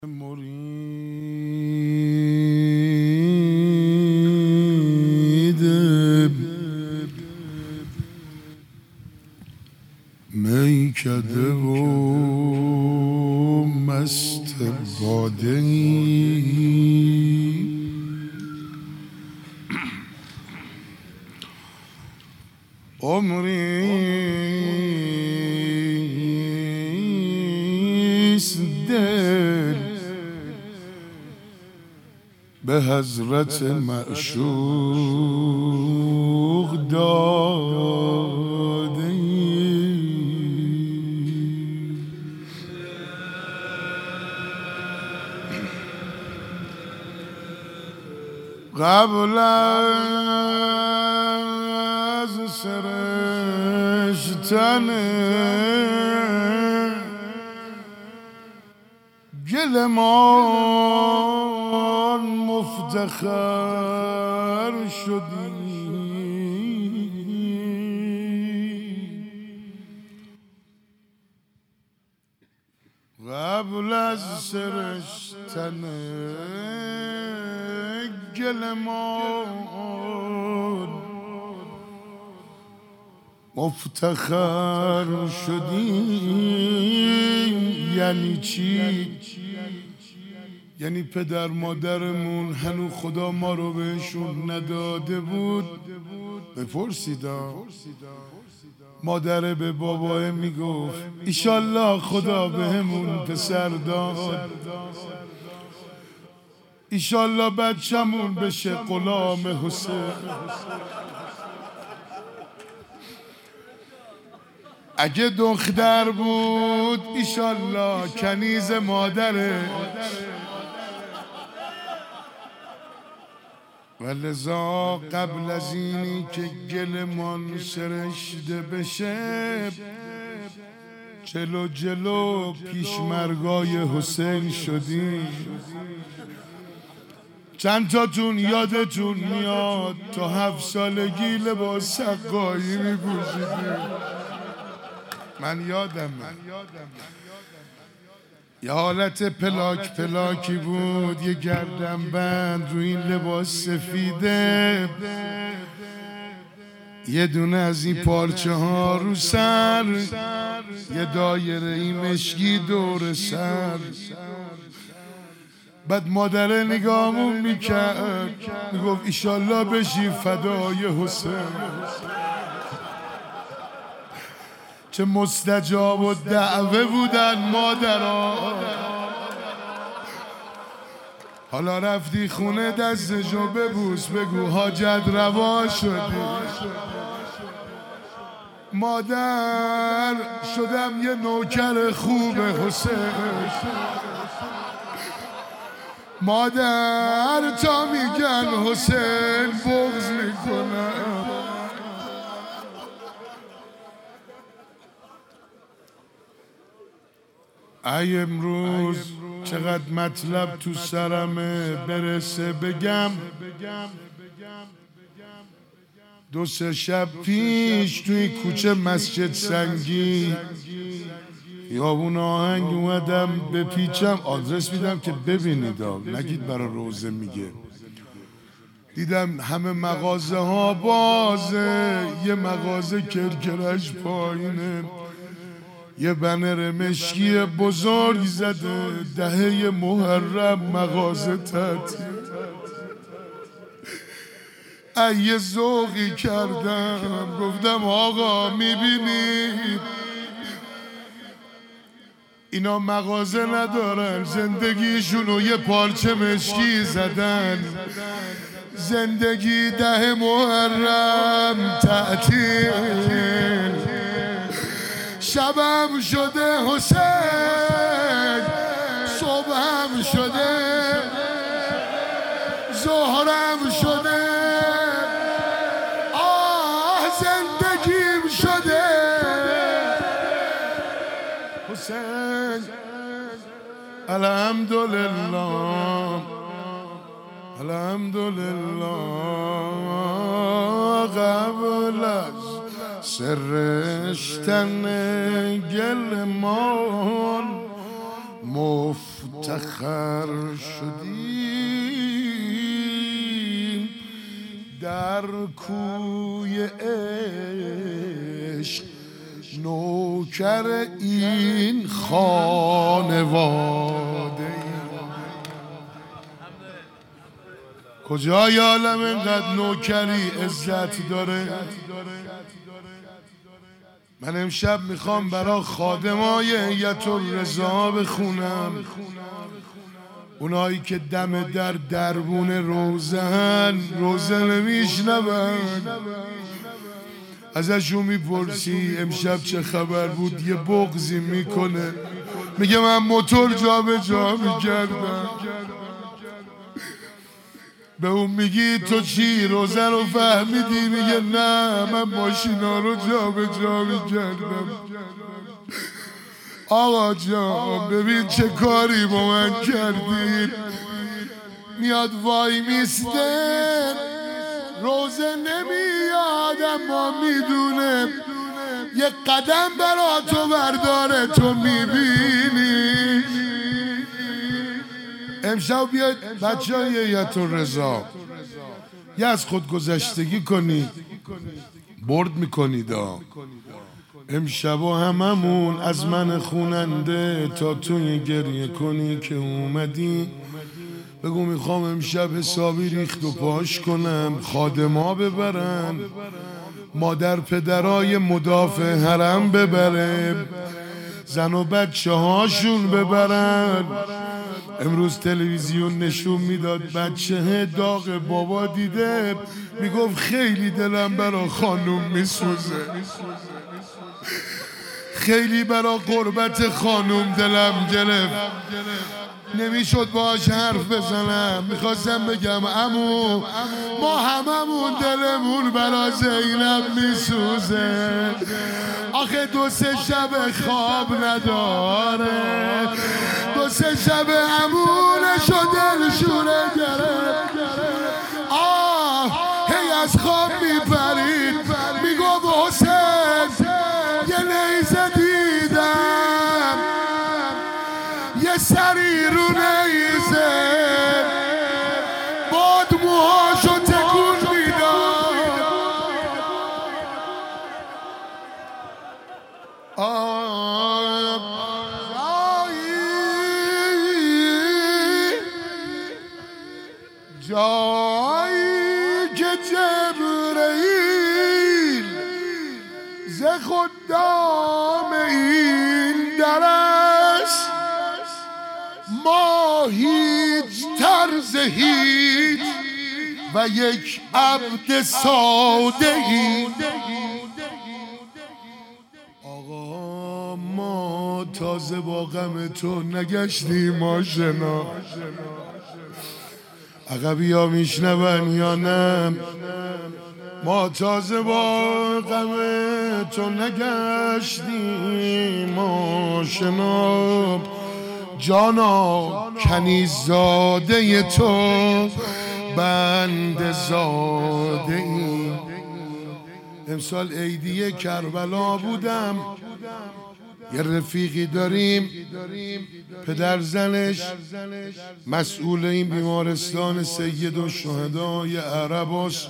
مرید میکده و مست باده عمریست دل به حضرت معشوق داده قبل از سرشتن گلمان مفتخر شدی قبل از سرشتن گلمان مفتخر شدی. یعنی چی؟ یعنی پدر مادرمون هنو خدا ما رو بهشون نداده بود. بپرسیدا مادر به بابای میگفت ایشالله خدا بهمون پسر داد، ایشالله بچمون بشه غلام حسین. اگه دختر بود ایشالله کنیز مادره، ولذا قبل از اینی که گلمان سرشته بشه جلو جلو پیشمرگای حسین شدیم. چند تاتون یادتون میاد تا 7 سالگی لباس سقایی میپوشیدیم؟ من یادم یه حالت پلاک پلاکی بود، یه گردن بند رو این لباس سفیده، یه دونه از این پارچه ها رو سر، یه دایره این مشکی دور سر. بعد مادره نگاهمون میکرد میگفت ایشالله بشی فدای حسین. چه مستجاب و دعوه بودن مادرها. حالا رفتی خونه دستشو ببوس بگو حاجت روا شدی. مادر شدم یه نوکر خوب حسین، مادر تا میگن حسین بغض میکنم. ای امروز چقدر مطلب تو سرمه برسه بگم. 2-3 شب پیش توی کوچه مسجد سنگی خیابون آهنگ اومدم بپیچم، آدرس میدم که ببینید نگید برای روزه میگه. دیدم همه مغازه ها بازه، یه مغازه کرکرش پایینه، یه بنر مشکی بزرگ زده 10 محرم مغازه تعطیل. یه ذوقی کردم گفتم آقا میبینید اینا مغازه ندارن، زندگیشونو یه پارچه مشکی زدن، زندگی 10 محرم تعطیل. شبم شده حسین، صبحم شده، ظهرم شده، زندگیم شده حسین. الحمدلله الحمدلله قبل از سرشتن گلمان مفتخر مفتخر شدیم در کوی عشق نوکر این خانواده. کجای عالم اینقدر نوکری عزت داره؟ من امشب میخوام برا خادمای هیئت الرضا بخونم، اونایی که دم در دربون روزه نمیشنون. ازشون میپرسی امشب چه خبر بود، یه بغضی میکنه، میگه من موتور جا به جا میکردم. به اون میگی تو چی روزه رو فهمیدی؟ میگه نه من ماشینا رو جا به جا میکردم. آقا جان ببین چه کاری با من کردید. میاد وای میسته روزه نمیاد اما میدونه یه قدم برا تو برداره، تو میبینی. امشب بیاید بچه های هیئت الرضا یه از خودگذشتگی کنید، برد میکنید. امشب هممون از من خوننده تا توی گریه کنی که اومدی. بگو میخوام امشب حسابی ریخت و پاش کنم، خادما ببرن، مادر پدرای مدافع حرم ببره، زن و بچه هاشون ببرن. امروز تلویزیون نشون میداد بچه داغ بابا دیده، میگفت خیلی دلم برا خانوم میسوزه، خیلی برا قربت خانوم دلم گرفت، نمیشد باش حرف بزنم. میخواستم بگم عمو ما هممون دلمون برا زینب میسوزه، آخه 2-3 شب خواب نداره، 2-3 شب عمونشو دلشونه گرفت. هی از خواب میپرید، میگو حسین یه نیزه دیدم، یه سری رو نیزه باد موهاشو تکون میداد. جایی که جبرئیل ز خدام این در است، ما هیچ طرز هیچ و یک عبد ساده ای. آقا ما تازه با غم تو نگشتیم آشنا، عقبی ها میشنون یا نه؟ ما تازه با غم تو نگشتیم آشنا، جانا کنیزاده تو بند زاده ای. امسال عیدی کربلا بودم، یه رفیقی داریم پدر زنش مسئول این بیمارستان سید الشهدای عرب است.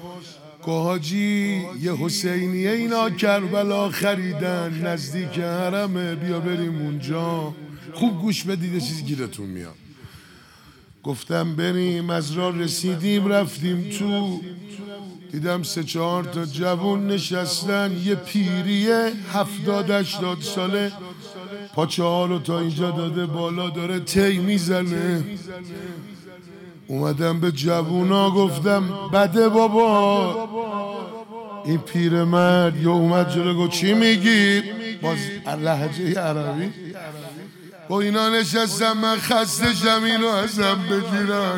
حاجی یه حسینیه اینا کربلا خریدن نزدیک حرمه، بیا بریم اونجا. خوب گوش بدید چیز گیرتون میاد. گفتم بریم، از راه رسیدیم رفتیم تو، دیدم 3-4 تا جوون نشستن، یه پیریه 70-80 ساله پاچه ها رو تا اینجا داده بالا داره تی میزنه. اومدم به جوونا گفتم بده بابا. این پیرمرد یا اومد جلو گفت چی میگی؟ باز لهجه عربی. با اینا نشستم من خسته شم اینو ازم بگیرن.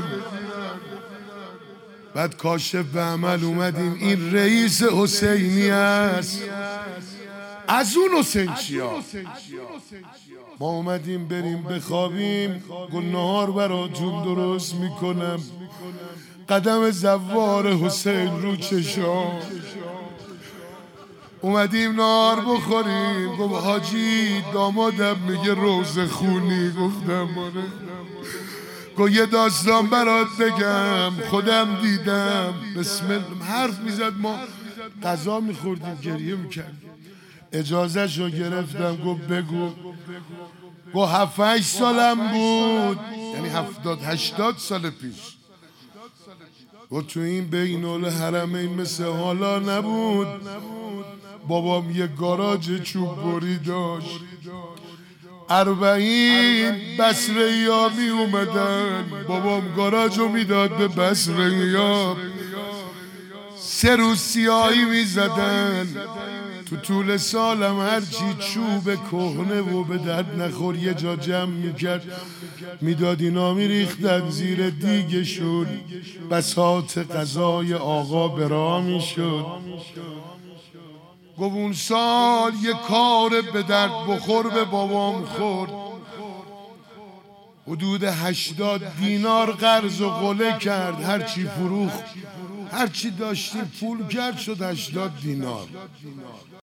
بعد کاشف به عمل اومدیم این رئیس حسینی است. از اون حسین چیا؟ ما اومدیم بریم بخوابیم، گل نهار براتون درست میکنم. قدم زوار حسین رو چشام، اومدیم نار بخوریم. گفت حاجی دامادم میگه روزه خونی. گفتم آره. گفت یه داستان برات بگم خودم دیدم. بسم الله حرف میزد، ما غذا میخوردیم گریه میکردیم. اجازه شو گرفتم. گفت بگو. گفت 7-8 سالم بود، یعنی 70-80 سال پیش. گفت تو این بین الحرمین مثل حالا نبود. بابام یه گاراژ چوب بری داشت. 40 بصره ها می اومدن، بابام گاراژ رو میداد به بصره ها. 3 روز سیاهی می زدن. تو طول سالم هرچی چوب کهنه و به درد نخور یه جا جمع میکرد میداد، اینا میریختن زیر دیگشون. بساط غذای آقا برا میشد. گفت اون سال یه کار به درد بخور به بابام خورد. حدود 80 دینار قرض و قله کرد. هرچی فروخت، هرچی داشتیم پول کرد، شد 80 دینار.